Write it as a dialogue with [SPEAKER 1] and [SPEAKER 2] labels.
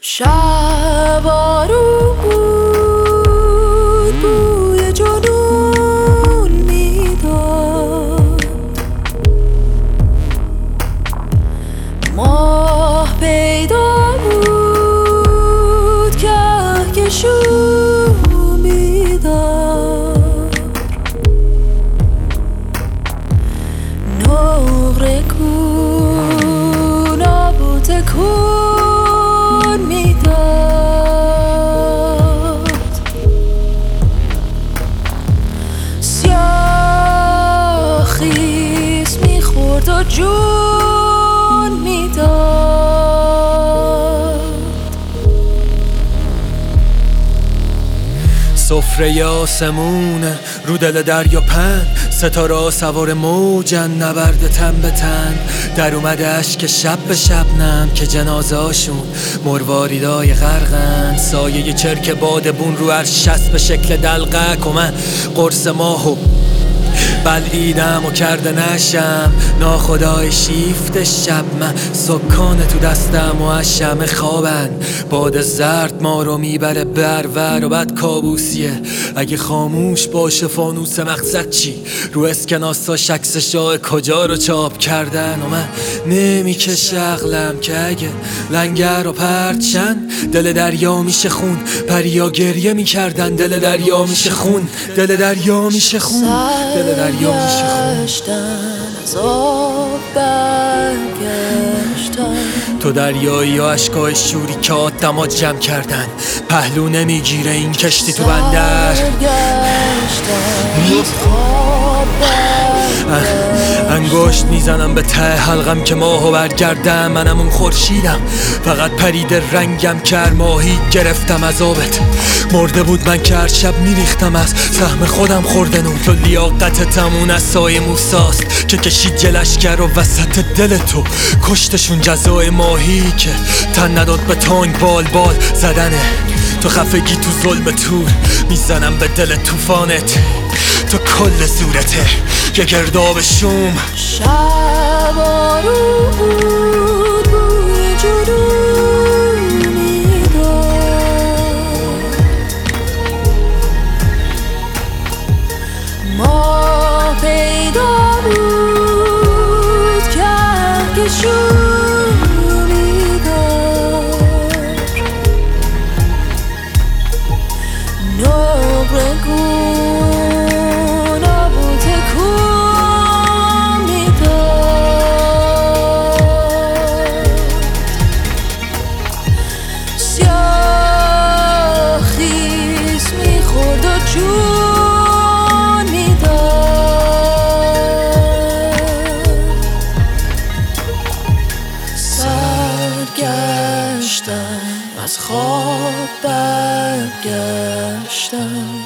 [SPEAKER 1] شب آروم بود، بوی جنون میداد. ماه پیدا بود، کهکشون میداد. نقره کن آب و تکون میداد. سیاه خیس میخورد و جون میداد.
[SPEAKER 2] سفره آسمونه رو دل دریا پن، ستاره سوار موجن نبرد تن به تن. در اومده اشک شب به شبنم که جنازه هاشون مرواریدای غرقن. سایه چرک بادبون رو عرشست به شکل دلقک و من قرص ماهو بلعیدم و کرده نشم ناخدای شیفت شب. من سکانه تو دستم و از شمع خوابن. باد زرد ما رو میبره برور و بعد کابوسیه اگه خاموش باشه فانوس مقصد چی؟ رو اسکناسا شکس شاه کجا رو چاپ کردن و من نمیکشه عقلم که اگه لنگر و پرچن دل دریا میشه خون. پریا گریه میکردن دل دریا میشه خون، دل دریا میشه خون، دل دریا میشه خون.
[SPEAKER 1] از آب برگشتن
[SPEAKER 2] تو دریایی و عشقای شوری که آدما جمع کردن. پهلو نمیگیره این کشتی تو بندر. انگشت میزنم به ته حلقم که ماهو برگردم. منم اون خورشیدم فقط پرید رنگم که ماهی گرفتم عذابت. مرده بود من که هر شب میریختم از سهم خودم خورده نور. تو لیاقتتم اون از سایه موساست که کشید جلشگر و وسط دل تو کشتشون. جزای ماهی که تن نداد به تانگ بال بال زدنه. تو خفگی تو ظلم تور میزنم به دل توفانت. تو کل صورته یه گرداب شوم.
[SPEAKER 1] شب آروم بود، بوی جنون میداد. ماه پیدا بود، کهکشون میداد. نقره کن آب و تکون میداد. سیاه خیس میخورد و جون میداد. سرگشتن از خواب برگشتن.